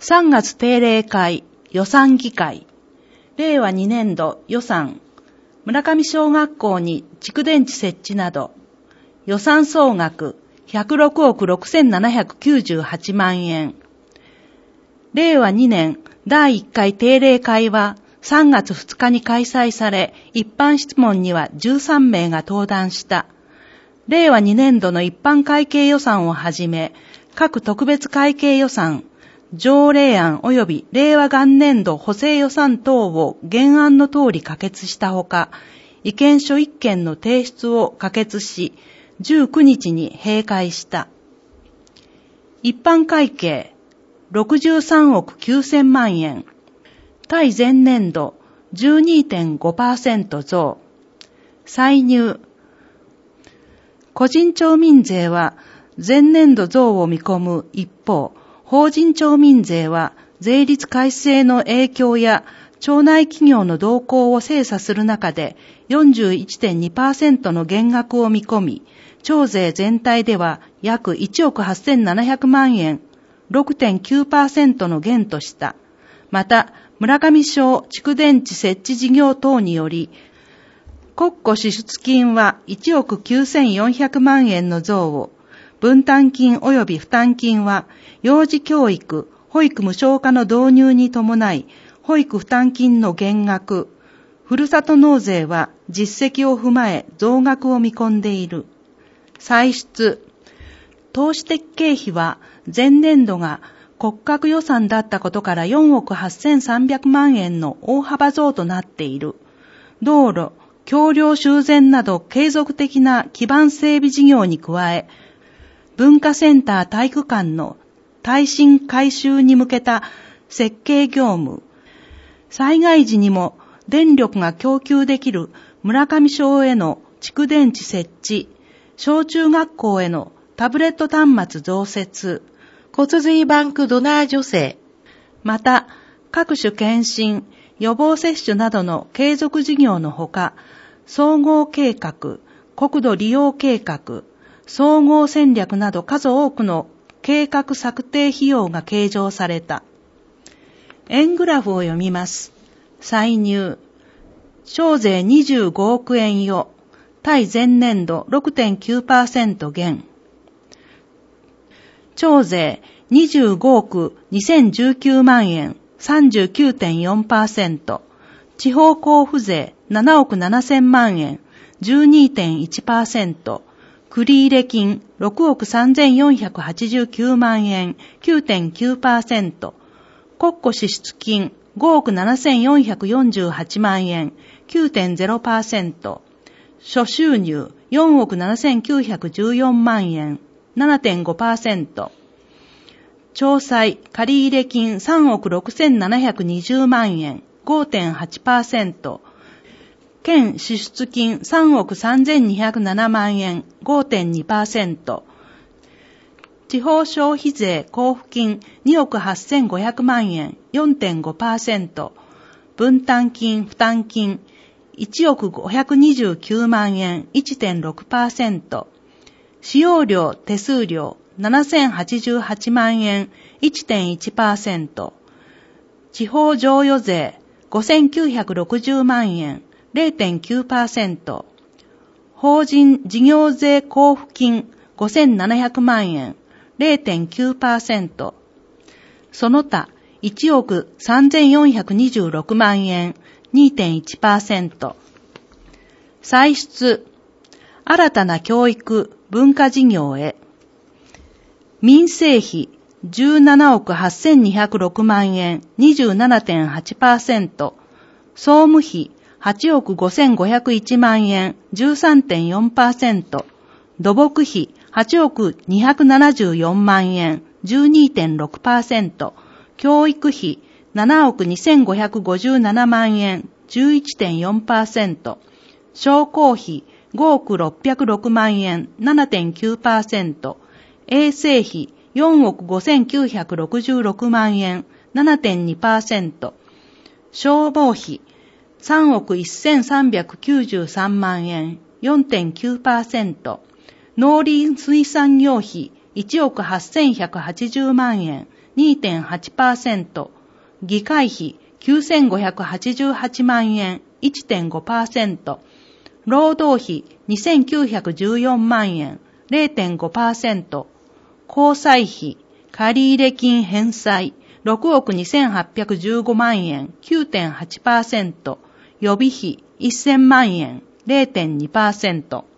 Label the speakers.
Speaker 1: 3月定例会予算議会令和2年度予算村上小学校に蓄電池設置など予算総額106億6798万円。令和2年第1回定例会は3月2日に開催され、一般質問には13名が登壇した。令和2年度の一般会計予算をはじめ、各特別会計予算、条例案及び令和元年度補正予算等を原案の通り可決したほか、意見書1件の提出を可決し、19日に閉会した。一般会計63億9000万円。対前年度 12.5% 増。歳入。個人町民税は前年度増を見込む一方、法人町民税は税率改正の影響や町内企業の動向を精査する中で 41.2% の減額を見込み、町税全体では約1億8700万円、6.9% の減とした。また、村上小蓄電池設置事業等により、国庫支出金は1億9400万円の増を、分担金及び負担金は、幼児教育、保育無償化の導入に伴い、保育負担金の減額、ふるさと納税は実績を踏まえ増額を見込んでいる。歳出。投資的経費は前年度が骨格予算だったことから4億8300万円の大幅増となっている。道路、橋梁修繕など継続的な基盤整備事業に加え、文化センター体育館の耐震改修に向けた設計業務、災害時にも電力が供給できる村上小への蓄電池設置、小中学校へのタブレット端末増設、骨髄バンクドナー助成、また各種検診、予防接種などの継続事業のほか、総合計画、国土利用計画、総合戦略など数多くの計画策定費用が計上された。円グラフを読みます。歳入。町税25億円余。対前年度 6.9% 減。町税25億2019万円 39.4%。地方交付税7億7000万円 12.1%。繰入金6億3489万円 9.9%。国庫支出金5億7448万円 9.0%。諸収入4億7914万円 7.5%。町債借入金3億6720万円 5.8%。県支出金3億3207万円 5.2%。地方消費税交付金2億8500万円 4.5%。分担金負担金1億529万円 1.6%。使用料手数料7088万円 1.1%。地方譲与税5960万円 0.9%。法人事業税交付金5700万円 0.9%。その他1億3426万円 2.1%。歳出。新たな教育文化事業へ。民生費17億8206万円 27.8%。総務費8億5501万円 13.4%。土木費8億274万円 12.6%。教育費7億2557万円 11.4%。商工費5億606万円 7.9%。衛生費4億5966万円 7.2%。消防費3億1393万円 4.9%。農林水産業費1億8180万円 2.8%、議会費9588万円 1.5%、労働費2914万円 0.5%、交際費、借入金返済6億2815万円 9.8%、予備費1000万円 0.2%、